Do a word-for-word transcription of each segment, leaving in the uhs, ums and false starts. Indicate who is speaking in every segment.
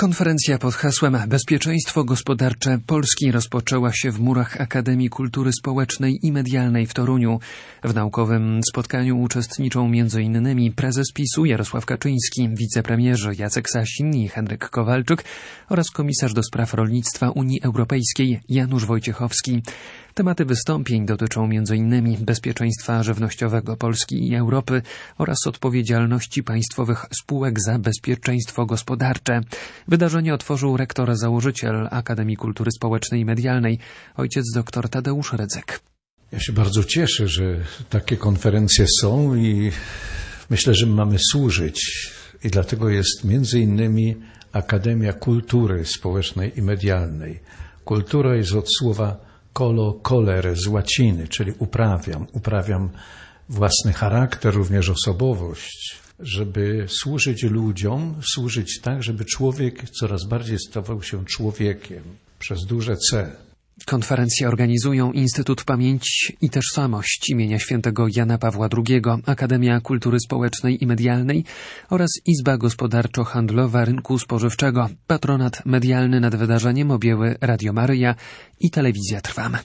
Speaker 1: Konferencja pod hasłem Bezpieczeństwo gospodarcze Polski rozpoczęła się w murach Akademii Kultury Społecznej i Medialnej w Toruniu. W naukowym spotkaniu uczestniczą między innymi prezes PiSu Jarosław Kaczyński, wicepremierzy Jacek Sasin i Henryk Kowalczyk oraz komisarz do spraw rolnictwa Unii Europejskiej Janusz Wojciechowski. Tematy wystąpień dotyczą między innymi bezpieczeństwa żywnościowego Polski i Europy oraz odpowiedzialności państwowych spółek za bezpieczeństwo gospodarcze. Wydarzenie otworzył rektor-założyciel Akademii Kultury Społecznej i Medialnej, ojciec dr Tadeusz Rydzyk.
Speaker 2: Ja się bardzo cieszę, że takie konferencje są i myślę, że mamy służyć. I dlatego jest między innymi Akademia Kultury Społecznej i Medialnej. Kultura jest od słowa colo, colere z łaciny, czyli uprawiam. Uprawiam własny charakter, również osobowość, żeby służyć ludziom, służyć tak, żeby człowiek coraz bardziej stawał się człowiekiem przez duże C.
Speaker 1: Konferencję organizują Instytut Pamięć i Tożsamość imienia świętego Jana Pawła drugiego, Akademia Kultury Społecznej i Medialnej oraz Izba Gospodarczo-Handlowa Rynku Spożywczego. Patronat medialny nad wydarzeniem objęły Radio Maryja i Telewizja Trwam.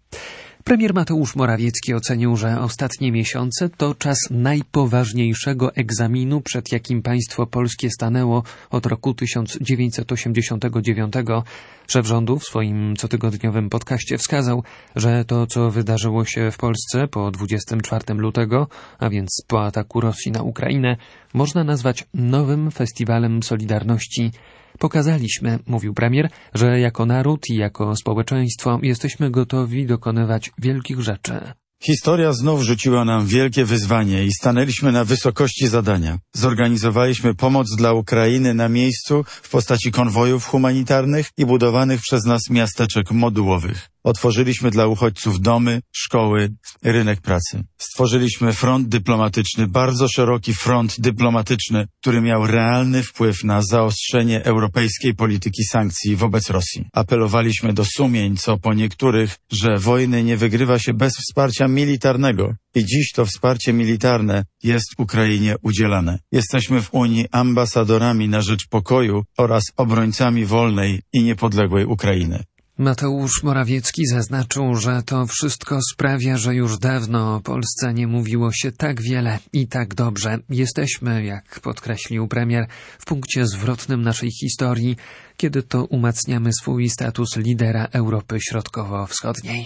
Speaker 1: Premier Mateusz Morawiecki ocenił, że ostatnie miesiące to czas najpoważniejszego egzaminu, przed jakim państwo polskie stanęło od roku tysiąc dziewięćset osiemdziesiątego dziewiątego. Szef rządu w swoim cotygodniowym podcaście wskazał, że to, co wydarzyło się w Polsce po dwudziestego czwartego lutego, a więc po ataku Rosji na Ukrainę, można nazwać nowym festiwalem Solidarności. Pokazaliśmy, mówił premier, że jako naród i jako społeczeństwo jesteśmy gotowi dokonywać wielkich rzeczy.
Speaker 3: Historia znów rzuciła nam wielkie wyzwanie i stanęliśmy na wysokości zadania. Zorganizowaliśmy pomoc dla Ukrainy na miejscu w postaci konwojów humanitarnych i budowanych przez nas miasteczek modułowych. Otworzyliśmy dla uchodźców domy, szkoły, rynek pracy. Stworzyliśmy front dyplomatyczny, bardzo szeroki front dyplomatyczny, który miał realny wpływ na zaostrzenie europejskiej polityki sankcji wobec Rosji. Apelowaliśmy do sumień, co po niektórych, że wojny nie wygrywa się bez wsparcia militarnego. I dziś to wsparcie militarne jest Ukrainie udzielane. Jesteśmy w Unii ambasadorami na rzecz pokoju oraz obrońcami wolnej i niepodległej Ukrainy.
Speaker 1: Mateusz Morawiecki zaznaczył, że to wszystko sprawia, że już dawno o Polsce nie mówiło się tak wiele i tak dobrze. Jesteśmy, jak podkreślił premier, w punkcie zwrotnym naszej historii, kiedy to umacniamy swój status lidera Europy Środkowo-Wschodniej.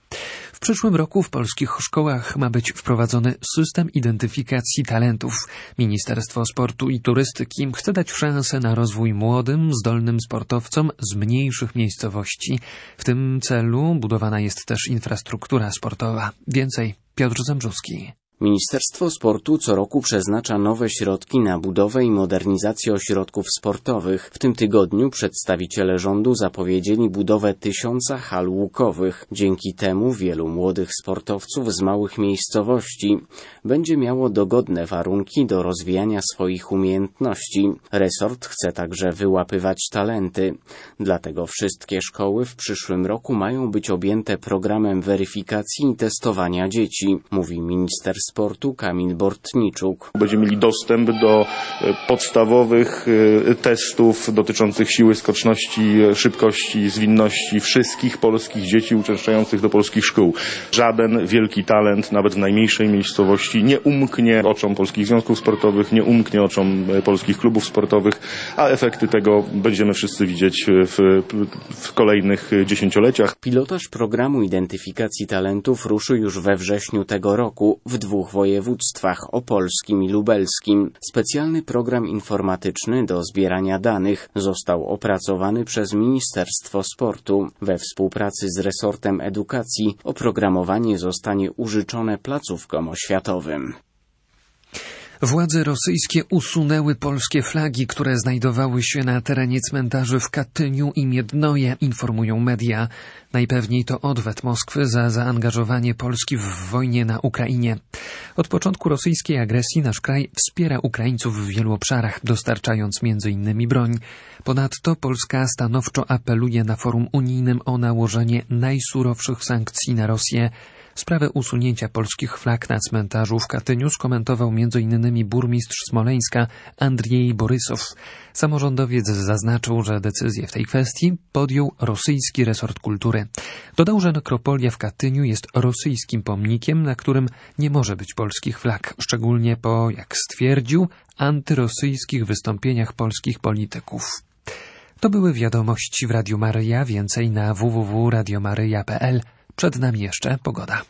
Speaker 1: W przyszłym roku w polskich szkołach ma być wprowadzony system identyfikacji talentów. Ministerstwo Sportu i Turystyki chce dać szansę na rozwój młodym, zdolnym sportowcom z mniejszych miejscowości. W tym celu budowana jest też infrastruktura sportowa. Więcej Piotr Zembrzuski.
Speaker 4: Ministerstwo Sportu co roku przeznacza nowe środki na budowę i modernizację ośrodków sportowych. W tym tygodniu przedstawiciele rządu zapowiedzieli budowę tysiąca hal łukowych. Dzięki temu wielu młodych sportowców z małych miejscowości będzie miało dogodne warunki do rozwijania swoich umiejętności. Resort chce także wyłapywać talenty. Dlatego wszystkie szkoły w przyszłym roku mają być objęte programem weryfikacji i testowania dzieci, mówi minister sportu Kamil Bortniczuk.
Speaker 5: Będziemy mieli dostęp do podstawowych testów dotyczących siły, skoczności, szybkości, zwinności wszystkich polskich dzieci uczęszczających do polskich szkół. Żaden wielki talent, nawet w najmniejszej miejscowości, nie umknie oczom polskich związków sportowych, nie umknie oczom polskich klubów sportowych, a efekty tego będziemy wszyscy widzieć w, w kolejnych dziesięcioleciach.
Speaker 4: Pilotaż programu identyfikacji talentów ruszył już we wrześniu tego roku w dwóch województwach, opolskim i lubelskim. Specjalny program informatyczny do zbierania danych został opracowany przez Ministerstwo Sportu. We współpracy z resortem edukacji oprogramowanie zostanie użyczone placówkom oświatowym.
Speaker 1: Władze rosyjskie usunęły polskie flagi, które znajdowały się na terenie cmentarzy w Katyniu i Miednoje, informują media. Najpewniej to odwet Moskwy za zaangażowanie Polski w wojnie na Ukrainie. Od początku rosyjskiej agresji nasz kraj wspiera Ukraińców w wielu obszarach, dostarczając między innymi broń. Ponadto Polska stanowczo apeluje na forum unijnym o nałożenie najsurowszych sankcji na Rosję. Sprawę usunięcia polskich flag na cmentarzu w Katyniu skomentował między innymi burmistrz Smoleńska Andrzej Borysow. Samorządowiec zaznaczył, że decyzję w tej kwestii podjął rosyjski resort kultury. Dodał, że nekropolia w Katyniu jest rosyjskim pomnikiem, na którym nie może być polskich flag, szczególnie po, jak stwierdził, antyrosyjskich wystąpieniach polskich polityków. To były wiadomości w Radiu Maryja, więcej na w w w kropka radio maryja kropka p l. Przed nami jeszcze pogoda.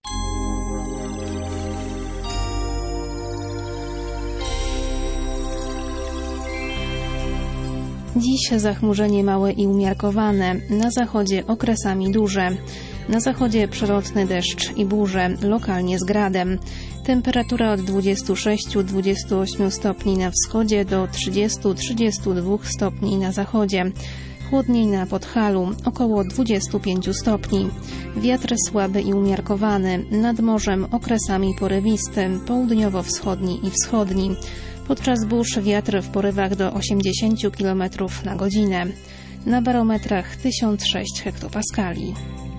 Speaker 6: Dziś zachmurzenie małe i umiarkowane, na zachodzie okresami duże. Na zachodzie przelotny deszcz i burze, lokalnie z gradem. Temperatura od dwudziestu sześciu do dwudziestu ośmiu stopni na wschodzie do trzydziestu do trzydziestu dwóch stopni na zachodzie. Chłodniej na Podhalu, około dwudziestu pięciu stopni. Wiatr słaby i umiarkowany, nad morzem okresami porywisty, południowo-wschodni i wschodni. Podczas burz wiatr w porywach do osiemdziesięciu kilometrów na godzinę. Na barometrach tysiąc sześć hektopaskali.